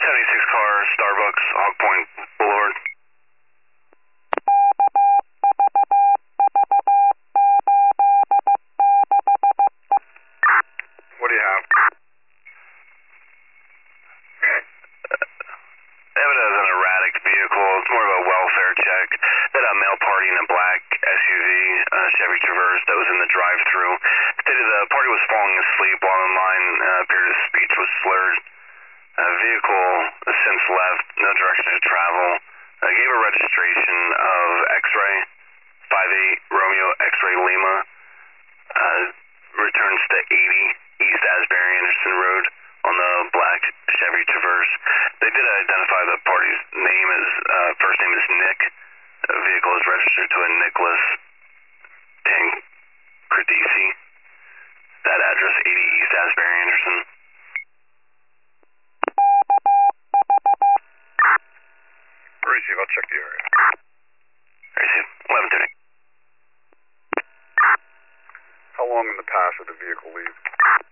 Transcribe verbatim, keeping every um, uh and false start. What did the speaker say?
seventy-six car, Starbucks, Hog Point Boulevard. What do you have? Evidence of an erratic vehicle. It's more of a welfare check. They had a male party in a black S U V, uh, Chevy Traverse, that was in the drive-through. Stated the party was falling asleep while in line. Uh, appeared his speech was slurred. Uh, vehicle has since left, no direction to travel. Uh, gave a registration of X-ray, five eight Romeo X-ray Lima. Uh, returns to eighty East Asbury Anderson Road on the black Chevy Traverse. They did identify the party's name as, uh, first name is Nick. The vehicle is registered to a Nicholas Tancredisi. That address, eighty East Asbury Anderson. Receive, I'll check the area. Receive, eleven thirty. How long in the past did the vehicle leave?